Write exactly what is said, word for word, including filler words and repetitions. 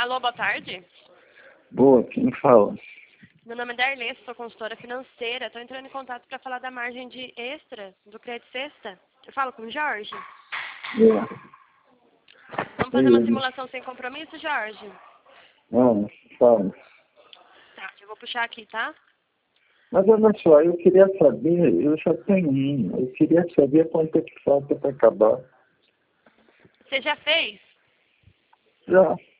Alô, boa tarde. Boa, quem fala? Meu nome é Darley, sou consultora financeira. Estou entrando em contato para falar da margem de extra do Crédito Sexta. Eu falo com o Jorge. É. Vamos fazer uma simulação sem compromisso, Jorge? Não, fala. Tá, eu vou puxar aqui, tá? Mas olha só, eu queria saber, eu já tenho um, eu queria saber quanto é que falta para acabar. Você já fez? Já.